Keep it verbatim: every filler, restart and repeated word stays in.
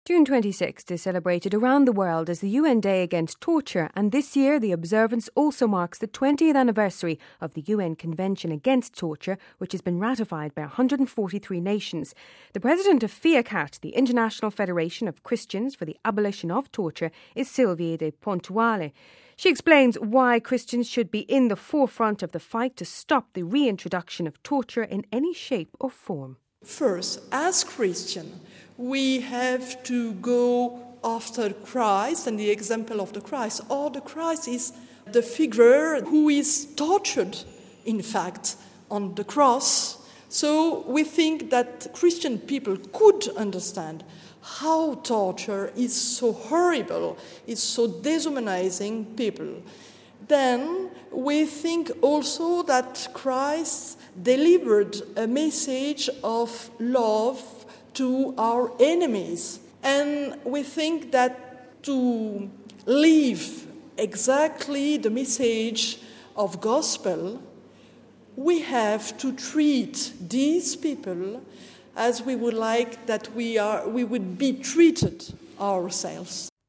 June twenty-sixth is celebrated around the world as the U N Day Against Torture, and this year the observance also marks the twentieth anniversary of the U N Convention Against Torture, which has been ratified by one hundred forty-three nations. The president of FIACAT, the International Federation of Christians for the Abolition of Torture, is Silvia De Pontuale. She explains why Christians should be in the forefront of the fight to stop the reintroduction of torture in any shape or form. First, as Christian, we have to go after Christ and the example of the Christ. Or the Christ is the figure who is tortured, in fact, on the cross. So we think that Christian people could understand how torture is so horrible, is so dehumanizing people. Then we think also that Christ delivered a message of love to our enemies. And we think that to live exactly the message of gospel, we have to treat these people as we would like that we are we would be treated ourselves.